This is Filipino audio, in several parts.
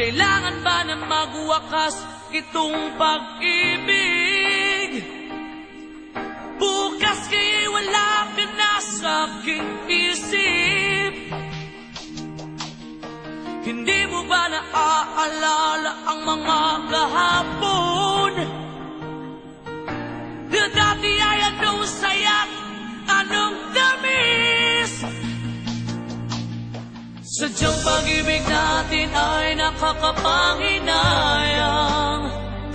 Kailangan ba na magwakas itong pag-ibig? Bukas kaya'y wala ka na sa aking isip. Hindi mo ba naaalala ang mga kahapon? Na dati ay anong saya, anong tamis. Sadyang pag-ibig natin ay nakakapanghinayang.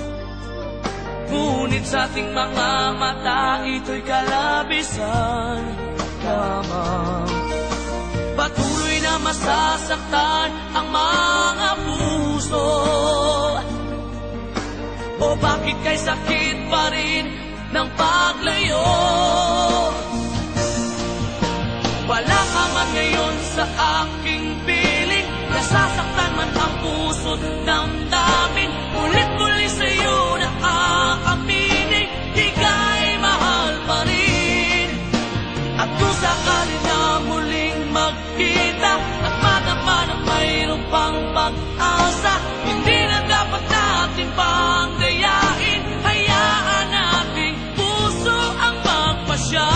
Ngunit sa ating mga mata, ito'y kalabisan lamang. Patuloy na masasaktan ang mga puso. O bakit kay sakit pa rin ng paglayo? Wala ka man ngayon sa aking piling, nasasaktan man ang puso't damdamin. Ulit-muli sa'yo na aaminin, ika'y mahal pa rin. At kung sakali na muling magkita at madama na mayroon pang pag-asa, hindi na dapat natin pang dayain. Hayaan nating puso ang magpasya.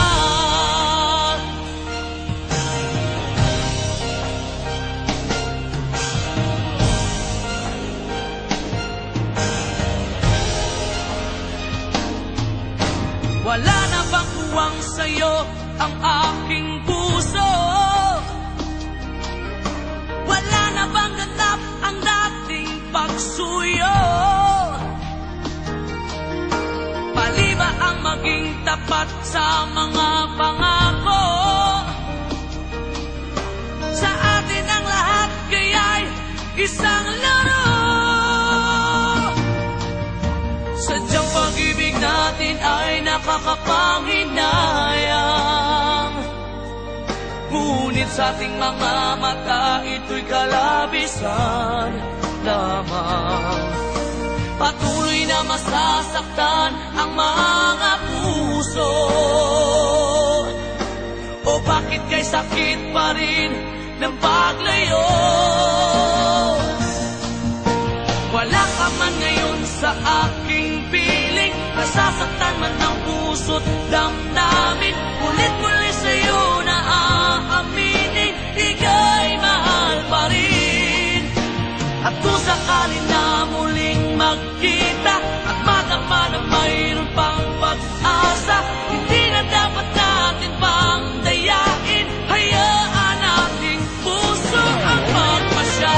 Wala na bang uwang sa'yo ang aking puso? Wala na bang ganap ang dating pagsuyo? Mali ba ang maging tapat sa mga pangako? Sa atin ang lahat kaya'y isang laro. Sadyang pag-ibig natin ay nakakapanghinayang. Ngunit sa ating mga mata, ito'y kalabisan lamang. Patuloy na masasaktan ang mga puso. O bakit kay sakit pa rin ng paglayo? Wala ka man ngayon sa aking piling, nasasaktan man ang puso't damdamin. Ulit-muli sa'yo na aaminin, ika'y mahal pa rin. At kung sakali na muling magkita at madama na mayroon pang pag-asa, hindi na dapat natin pang dayain. Hayaan nating puso ang magpasya.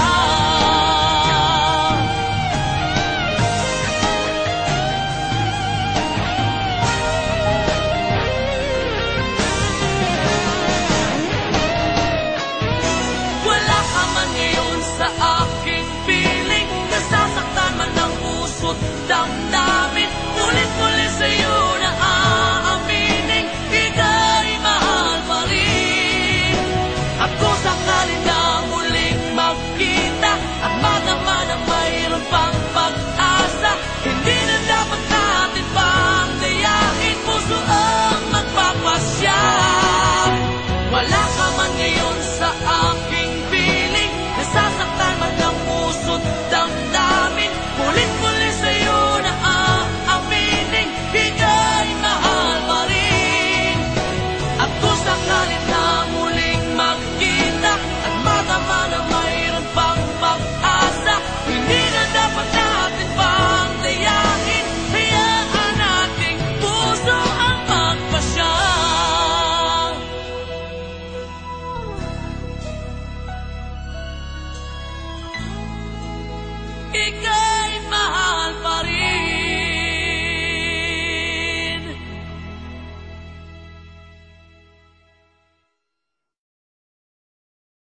Damdamin, ulit-muli sa'yo na aaminin, ika'y mahal pa rin. At kung sakali na muling magkita at madama na mayroon pang pag-asa, hindi na dapat natin pang dayain, puso ang magpapasya. Wala ka man ngayon sa aking piling, nasasaktan man ang puso't damdamin. Ulit-muli sa'yo na aaminin, ika'y mahal pa rin. At kung sakali na muling magkita at madama na mayroon pang pag-asa, hindi na dapat natin pang dayain. Hayaan nating puso ang magpasya. Ikaw